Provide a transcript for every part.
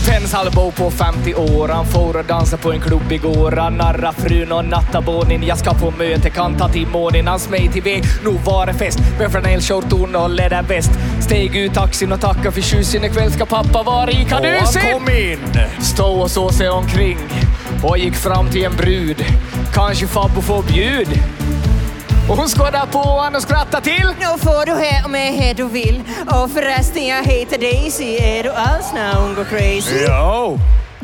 Pensalbo på 50 år. Han får och dansa på en klubb igår. Han narra frun och nattabonin. Jag ska på möte, kan ta till månen. Han smej till väg, nu var det fest. Med flanellskjorton och läderväst. Steg ut taxin och tacka för tjusen. Ikväll ska pappa vara i kadusen. Han kom in. Stå och så sig omkring och gick fram till en brud. Kanske Fabbo får bjud. Och hon skådde på honom och skrattade till. Nu får du här med här du vill. Och förresten, jag heter Daisy. Är du alls när hon går crazy? Yo.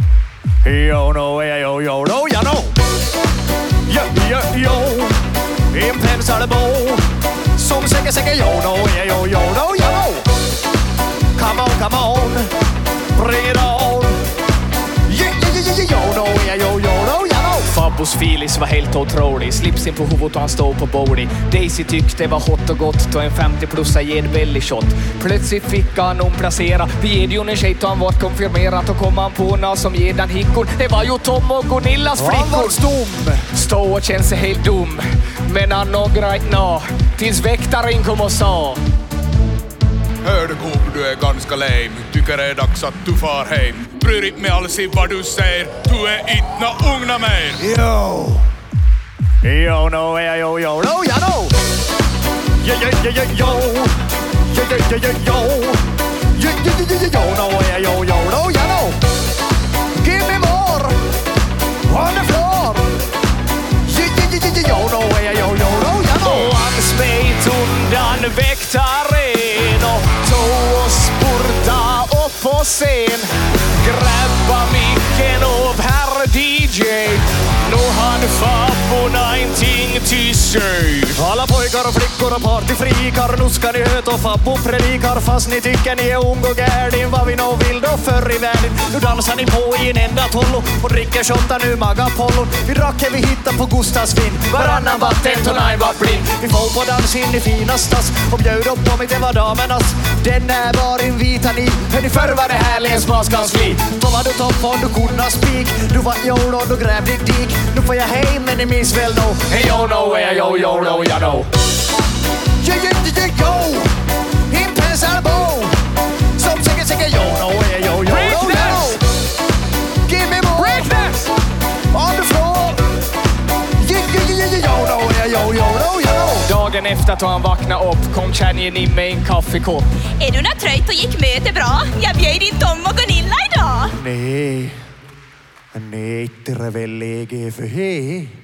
Yo, no, yo, yo, no, ya no. Yo, yo, yo. En Pensalbo. Som säkert, yo, no, yo, yo, no, ya no. Come on. Bring it on. Yo, no, yo, no, ya no. Fabbos filis var helt otrolig. Slipsen på huvudet och han stod på bordet. Daisy tyckte det var hot och gott. Då en 50-plussa ger belly shot. Plötsligt fick han omplacera. Vi ger ju en tjejt och han var konfirmerat. Och kom han på någon som ger den hickor. Det var ju Tom och Gunillas flickor. Han var stum. Stå och känns sig helt dum. Men han nog right now. Tills väktaren kom och sa: Hör du Coop, du är ganska lame. Tycker det är dags att du far hem. Bryr inte mig alls i vad du säger. Du är inte nå ugna mer. Yo. Yo, no, yo, yo, no, ya no. Yo, yo, yo, yo, yo. Yo, yo, yo, yo, yo. Yo, yo, yo, yo, yo, no, yo, yo, no, ya no. Give me more. On the floor. Yo, yo, yo, yo, yo, no, yo, yo, no, ya no. Och han smet undan väktaren och tog och spurta upp på scen. Grabba micken av herr DJ. Nu han Fabborna ingenting till sig. Alla pojkar och flickor och partyfrikar. Nu ska ni höta och Fabbo predikar. Fast ni tycker ni är ung och gärdin. Vad vi nå vill då förr i världen. Nu dansar ni på i en enda tollo. Och dricker shottar nu magapollon. Vi drack vi hittar på Gustavsvin. Varannan vatten tonight var blind. Vi får på dans in i finastas. Och bjöd upp dem inte var damernas. Den är var invita ni. Men i förr var det här länsmaskansli. Då var du topp och du kunde spik. Du var jord och du grävde dik. Nu får jag hem men ni minns väl då. Hey yo no, hey yo yo no, ya no. Yo, yo, yo, yo. In Pensalbo. Som säkert, yo, no, yo, yo, no, no. Give me more. Breakdance! On the floor. Yo, no, yo, yo, no, yo. Dagen efter att han vaknade upp kom tjejen in med en kaffekopp. Är du trött och gick möte bra? Jag bjöd in Tom och Gunilla idag. Nej. Nej, inte väl läge för hej.